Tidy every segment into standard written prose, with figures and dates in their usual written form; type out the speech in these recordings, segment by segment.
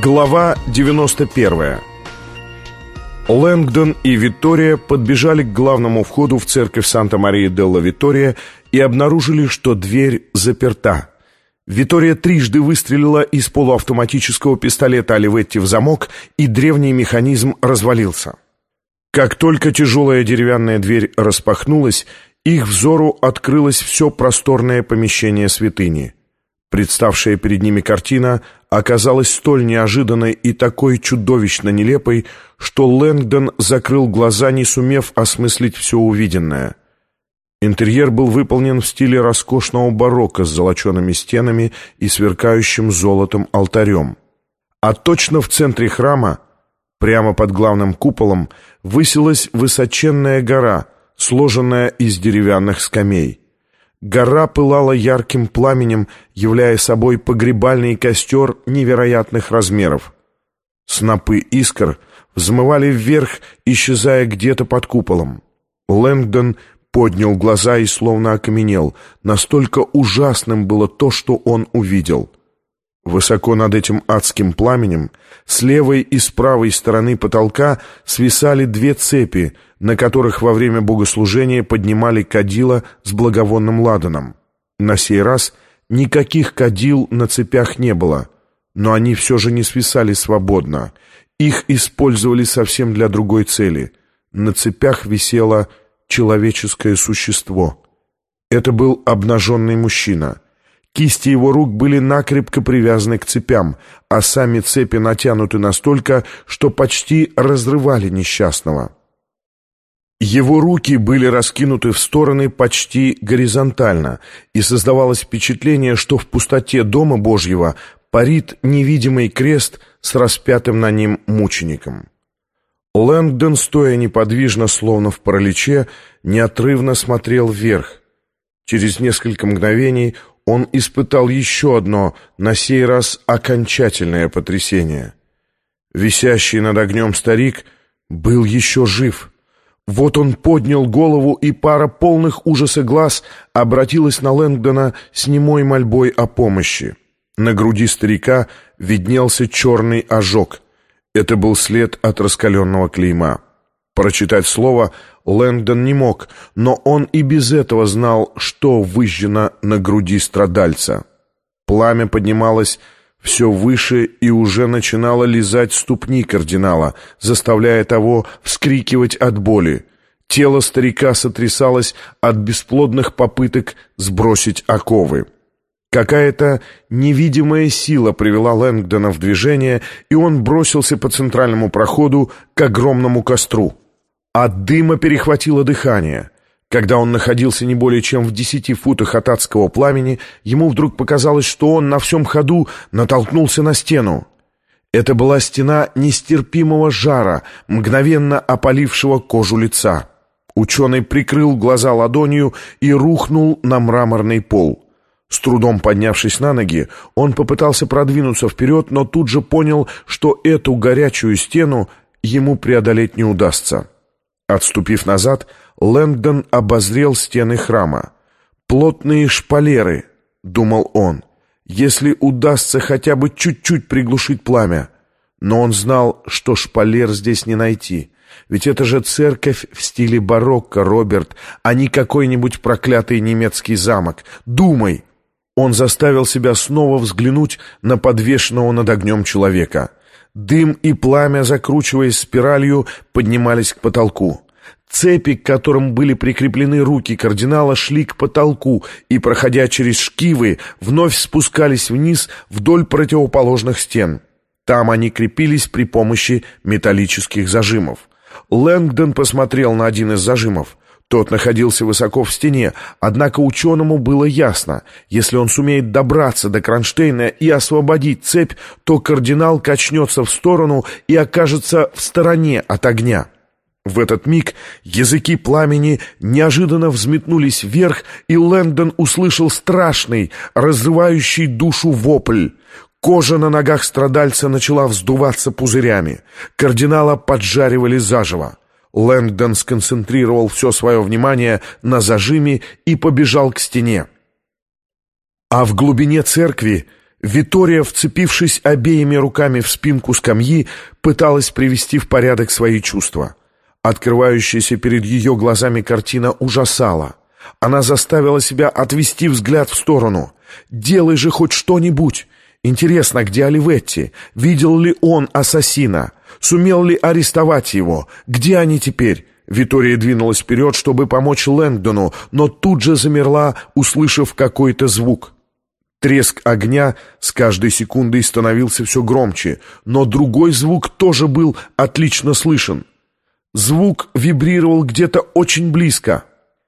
Глава 91. Лэнгдон и Виттория подбежали к главному входу в церковь Санта-Мария-делла-Виттория и обнаружили, что дверь заперта. Виттория трижды выстрелила из полуавтоматического пистолета Оливетти в замок, и древний механизм развалился. Как только тяжелая деревянная дверь распахнулась, их взору открылось все просторное помещение святыни. Представшая перед ними картина оказалась столь неожиданной и такой чудовищно нелепой, что Лэнгдон закрыл глаза, не сумев осмыслить все увиденное. Интерьер был выполнен в стиле роскошного барокко с золочеными стенами и сверкающим золотом алтарем. А точно в центре храма, прямо под главным куполом, высилась высоченная гора, сложенная из деревянных скамей. Гора пылала ярким пламенем, являя собой погребальный костер невероятных размеров. Снопы искр взмывали вверх, исчезая где-то под куполом. Лэнгдон поднял глаза и словно окаменел. Настолько ужасным было то, что он увидел. Высоко над этим адским пламенем, с левой и с правой стороны потолка свисали две цепи, на которых во время богослужения поднимали кадила с благовонным ладаном. На сей раз никаких кадил на цепях не было, но они все же не свисали свободно. Их использовали совсем для другой цели. На цепях висело человеческое существо. Это был обнаженный мужчина. Кисти его рук были накрепко привязаны к цепям, а сами цепи натянуты настолько, что почти разрывали несчастного. Его руки были раскинуты в стороны почти горизонтально, и создавалось впечатление, что в пустоте Дома Божьего парит невидимый крест с распятым на ним мучеником. Лэнгдон, стоя неподвижно, словно в параличе, неотрывно смотрел вверх. Через несколько мгновений он испытал еще одно, на сей раз окончательное потрясение. Висящий над огнем старик был еще жив. Вот он поднял голову, и пара полных ужаса глаз обратилась на Лэнгдона с немой мольбой о помощи. На груди старика виднелся черный ожог. Это был след от раскаленного клейма. Прочитать слово Лэнгдон не мог, но он и без этого знал, что выжжено на груди страдальца. Пламя поднималось все выше и уже начинало лизать ступни кардинала, заставляя того вскрикивать от боли. Тело старика сотрясалось от бесплодных попыток сбросить оковы. Какая-то невидимая сила привела Лэнгдона в движение, и он бросился по центральному проходу к огромному костру. От дыма перехватило дыхание. Когда он находился не более чем в 10 футах от адского пламени, ему вдруг показалось, что он на всем ходу натолкнулся на стену. Это была стена нестерпимого жара, мгновенно опалившего кожу лица. Ученый прикрыл глаза ладонью и рухнул на мраморный пол. С трудом поднявшись на ноги, он попытался продвинуться вперед, но тут же понял, что эту горячую стену ему преодолеть не удастся. Отступив назад, Лэнгдон обозрел стены храма. «Плотные шпалеры», — думал он, — «если удастся хотя бы чуть-чуть приглушить пламя». Но он знал, что шпалер здесь не найти. Ведь это же церковь в стиле барокко, Роберт, а не какой-нибудь проклятый немецкий замок. Думай! Он заставил себя снова взглянуть на подвешенного над огнем человека. Дым и пламя, закручиваясь спиралью, поднимались к потолку. Цепи, к которым были прикреплены руки кардинала, шли к потолку и, проходя через шкивы, вновь спускались вниз вдоль противоположных стен. Там они крепились при помощи металлических зажимов. Лэнгдон посмотрел на один из зажимов. Тот находился высоко в стене, однако ученому было ясно, если он сумеет добраться до кронштейна и освободить цепь, то кардинал качнется в сторону и окажется в стороне от огня. В этот миг языки пламени неожиданно взметнулись вверх, и Лэнгдон услышал страшный, разрывающий душу вопль. Кожа на ногах страдальца начала вздуваться пузырями. Кардинала поджаривали заживо. Лэнгдон сконцентрировал все свое внимание на зажиме и побежал к стене. А в глубине церкви Витория, вцепившись обеими руками в спинку скамьи, пыталась привести в порядок свои чувства. Открывающаяся перед ее глазами картина ужасала. Она заставила себя отвести взгляд в сторону. «Делай же хоть что-нибудь! Интересно, где Оливетти? Видел ли он ассасина? Сумел ли арестовать его? Где они теперь?» Витория двинулась вперед, чтобы помочь Лэнгдону, но тут же замерла, услышав какой-то звук. Треск огня с каждой секундой становился все громче, но другой звук тоже был отлично слышен. Звук вибрировал где-то очень близко.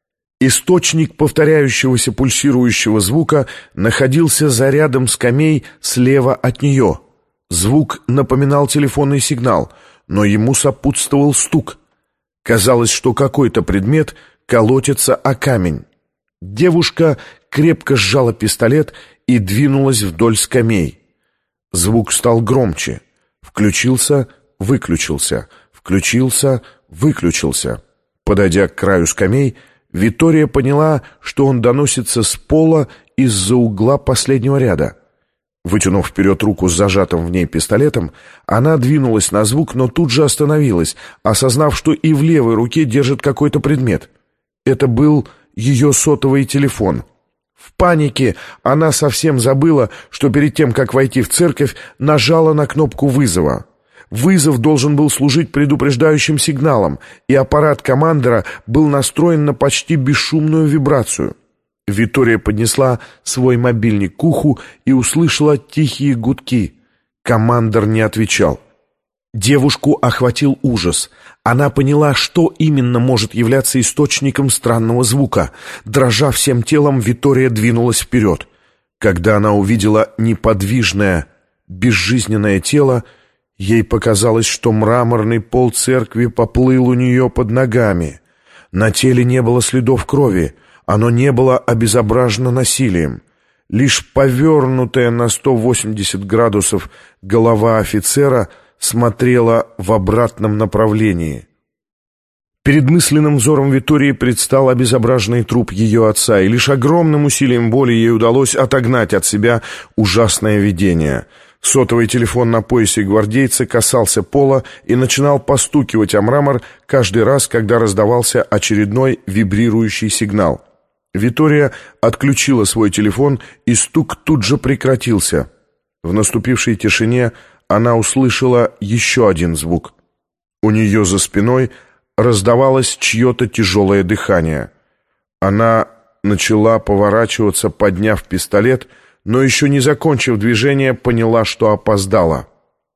Источник повторяющегося пульсирующего звука находился за рядом скамей слева от нее. Звук напоминал телефонный сигнал, но ему сопутствовал стук. Казалось, что какой-то предмет колотится о камень. Девушка крепко сжала пистолет и двинулась вдоль скамей. Звук стал громче. Включился, выключился, включился, выключился. Подойдя к краю скамей, Витория поняла, что он доносится с пола из-за угла последнего ряда. Вытянув вперед руку с зажатым в ней пистолетом, она двинулась на звук, но тут же остановилась, осознав, что и в левой руке держит какой-то предмет. Это был ее сотовый телефон. В панике она совсем забыла, что перед тем, как войти в церковь, нажала на кнопку вызова. Вызов должен был служить предупреждающим сигналом, и аппарат командора был настроен на почти бесшумную вибрацию. Витория поднесла свой мобильник к уху и услышала тихие гудки. Командор не отвечал. Девушку охватил ужас. Она поняла, что именно может являться источником странного звука. Дрожа всем телом, Витория двинулась вперед. Когда она увидела неподвижное, безжизненное тело, ей показалось, что мраморный пол церкви поплыл у нее под ногами. На теле не было следов крови, оно не было обезображено насилием. Лишь повернутая на 180 градусов голова офицера смотрела в обратном направлении. Перед мысленным взором Витории предстал обезображенный труп ее отца, и лишь огромным усилием воли ей удалось отогнать от себя ужасное видение. Сотовый телефон на поясе гвардейца касался пола и начинал постукивать о мрамор каждый раз, когда раздавался очередной вибрирующий сигнал. Витория отключила свой телефон, и стук тут же прекратился. В наступившей тишине она услышала еще один звук. У нее за спиной раздавалось чье-то тяжелое дыхание. Она начала поворачиваться, подняв пистолет, но еще не закончив движение, поняла, что опоздала.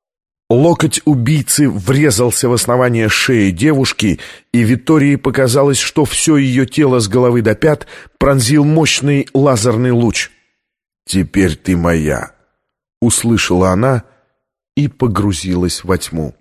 Локоть убийцы врезался в основание шеи девушки, и Витории показалось, что все ее тело с головы до пят пронзил мощный лазерный луч. «Теперь ты моя», — услышала она и погрузилась во тьму.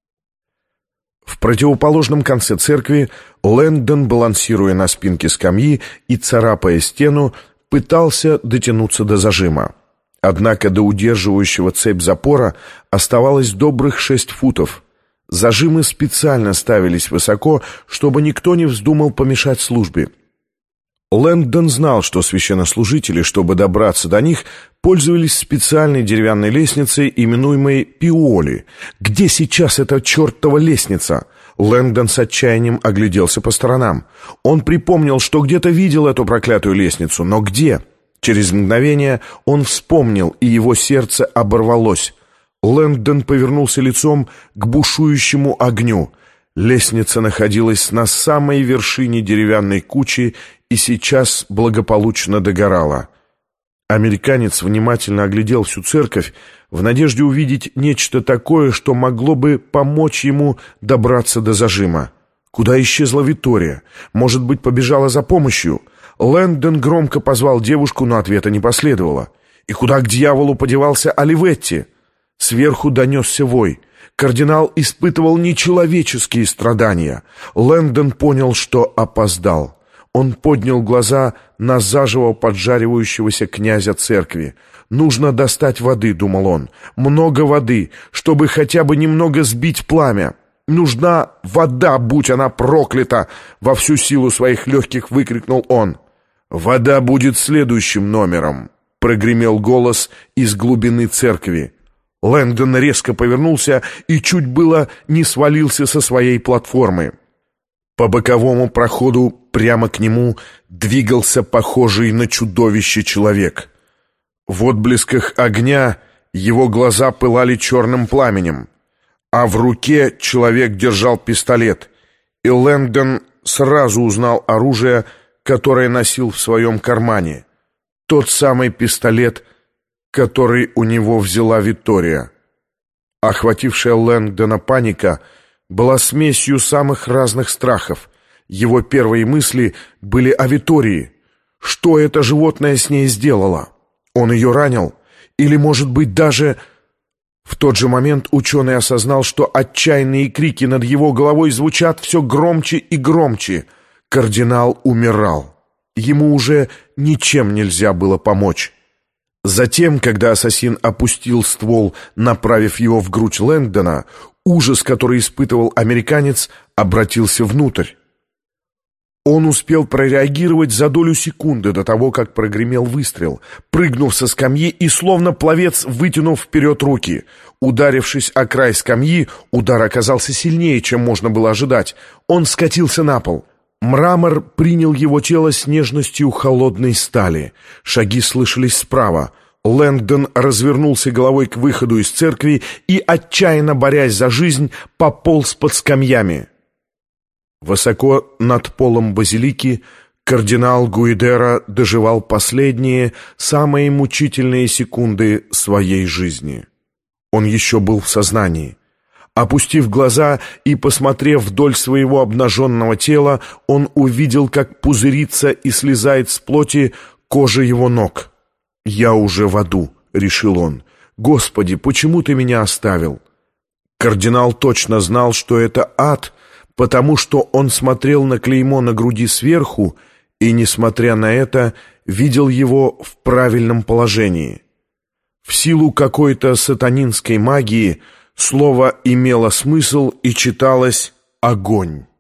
В противоположном конце церкви Лэнгдон, балансируя на спинке скамьи и царапая стену, пытался дотянуться до зажима. Однако до удерживающего цепь запора оставалось добрых 6 футов. Зажимы специально ставились высоко, чтобы никто не вздумал помешать службе. Лэнгдон знал, что священнослужители, чтобы добраться до них, пользовались специальной деревянной лестницей, именуемой пиоли. Где сейчас эта чертова лестница? Лэнгдон с отчаянием огляделся по сторонам. Он припомнил, что где-то видел эту проклятую лестницу, но где? Через мгновение он вспомнил, и его сердце оборвалось. Лэнгдон повернулся лицом к бушующему огню. Лестница находилась на самой вершине деревянной кучи и сейчас благополучно догорала. Американец внимательно оглядел всю церковь в надежде увидеть нечто такое, что могло бы помочь ему добраться до зажима. Куда исчезла Витория? Может быть, побежала за помощью? Лэнгдон громко позвал девушку, но ответа не последовало. И куда к дьяволу подевался Оливетти? Сверху донесся вой. Кардинал испытывал нечеловеческие страдания. Лэнгдон понял, что опоздал. Он поднял глаза на заживо поджаривающегося князя церкви. «Нужно достать воды», — думал он. «Много воды, чтобы хотя бы немного сбить пламя. Нужна вода, будь она проклята!» Во всю силу своих легких выкрикнул он. «Вода будет следующим номером», прогремел голос из глубины церкви. Лэнгдон резко повернулся и чуть было не свалился со своей платформы. По боковому проходу прямо к нему двигался похожий на чудовище человек. В отблесках огня его глаза пылали черным пламенем, а в руке человек держал пистолет, и Лэнгдон сразу узнал оружие, которое носил в своем кармане. Тот самый пистолет, который у него взяла Витория. Охватившая Лэнгдона паника была смесью самых разных страхов. Его первые мысли были о Витории. Что это животное с ней сделало? Он ее ранил? Или, может быть, даже... В тот же момент ученый осознал, что отчаянные крики над его головой звучат все громче и громче. Кардинал умирал. Ему уже ничем нельзя было помочь. Затем, когда ассасин опустил ствол, направив его в грудь Лэнгдона, ужас, который испытывал американец, обратился внутрь. Он успел прореагировать за долю секунды до того, как прогремел выстрел, прыгнув со скамьи и, словно пловец, вытянув вперед руки. Ударившись о край скамьи, удар оказался сильнее, чем можно было ожидать. Он скатился на пол. Мрамор принял его тело с нежностью холодной стали. Шаги слышались справа. Лэнгдон развернулся головой к выходу из церкви и, отчаянно борясь за жизнь, пополз под скамьями. Высоко над полом базилики кардинал Гуидера доживал последние, самые мучительные секунды своей жизни. Он еще был в сознании. Опустив глаза и посмотрев вдоль своего обнаженного тела, он увидел, как пузырится и слезает с плоти кожа его ног. «Я уже в аду», — решил он. «Господи, почему ты меня оставил?» Кардинал точно знал, что это ад, потому что он смотрел на клеймо на груди сверху и, несмотря на это, видел его в правильном положении. В силу какой-то сатанинской магии слово имело смысл и читалось «огонь».